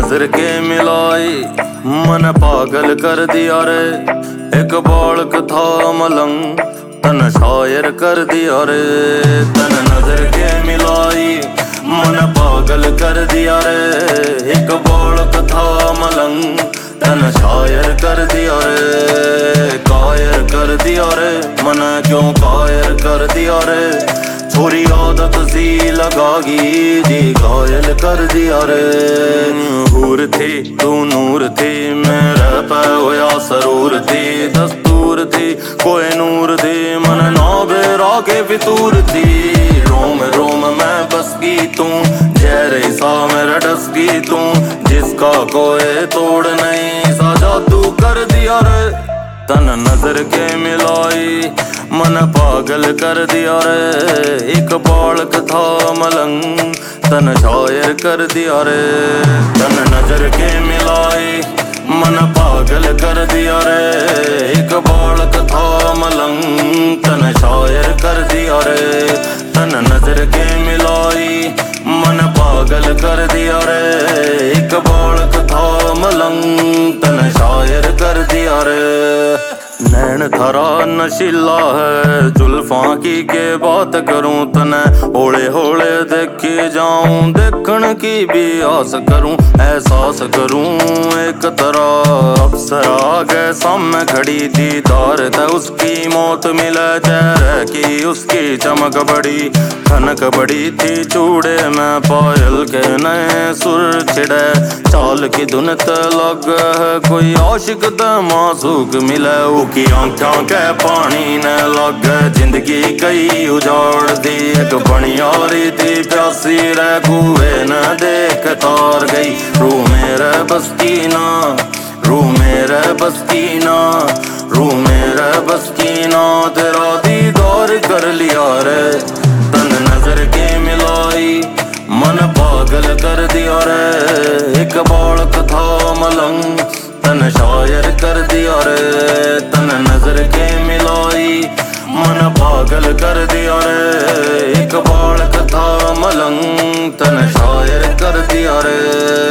नजर के मिलाई मन पागल कर दिया रे। एक बालक था मलंग तन शायर कर दिया रे। तन नजर के मिलाई मन पागल कर दिया रे। एक बालक था मलंग तन शायर कर दिया रे। कायर कर दिया रे मन क्यों कायर कर दिया रे। छोरी आदत सी लगागी जी घायल कर दिया रे। हूर थी तू नूर थी मेरे पे होया सरूर थी। दस्तूर थी कोई नूर थी मन ना बेरा के फितूर थी। रोम रोम में बस गई तू जहरे सा मेरा डस गई तू। जिसका कोई तोड़ नहीं सा जादू कर दिया रे। तन नजर के मिलाई मन पागल कर दिया रे। एक बालक था मलंग तन शायर कर दिया रे। तन नजर के मिलाई मन पागल कर दिया रे। एक बालक था मलंग तन शायर कर दिया रे। तन नजर के मिलाई मन पागल कर दिया रे। एक बालक था मलंग तन शायर कर दिया रे। नैन थारा नशीला है जुल्फा की के बात करूं तने होले होले देखे जाऊं। देखण की भी आस करूं एहसास करूं एक तरह अफसर आ गए सामने खड़ी थी। तार था उसकी मौत मिले चेहरे की उसकी चमक बड़ी खनक बड़ी थी। चूड़े में पायल के नए सुर छिड़े चाल की धुन लग कोई आशिक द मासूक मिले। की आंखों के पानी न लग जिंदगी कई उजाड़ दी। एक बनियारी थी प्यासी रह कुएं न देख तार गई। रू मेरे बस की ना रू मेरे बस की ना रू मेरे बस की ना तेरा दीदार कर लिया रे। तन नजर के मिलाई मन पागल कर दिया रे। एक बालक था मलंग तन शायर कर दिया रे। तन नजर के मिलाई मन पागल कर दिया रे। एक बालक था मलंग तन शायर कर दिया रे।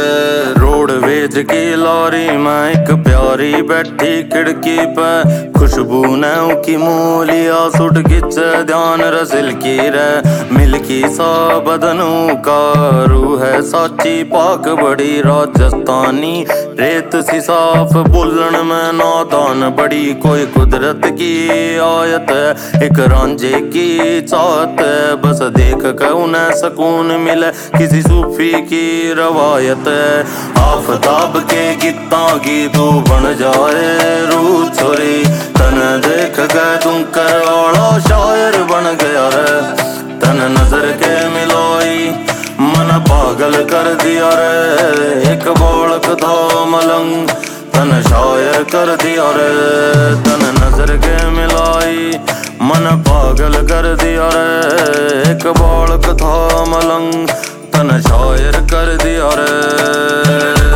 रोडवेज की लॉरी में एक प्यारी बैठी खिड़की पे खुशबू नौ की मूलिया सुट खिंच ध्यान रसिल की रे। मिल्की सा बदनों का रूह है साची पाक बड़ी राजस्थानी रेत सी साफ बोलन में नादान बड़ी। कोई कुदरत की आयत है एक रांझे की चाहत है बस देख कर उन्हें सुकून मिले किसी सूफी की रवायत है। आफताब के गीता की तू बन जाए रूह छोरी तन देख गए तुम कर वाला शायर बन गया रे। तन नजर के मिलाई मन पागल कर दिया रे। एक बालक था मलंग तन शायर कर दिया रे। तन नजर के मिलाई मन पागल कर दिया रे। एक बालक था मलंग तन शायर कर दिया रे।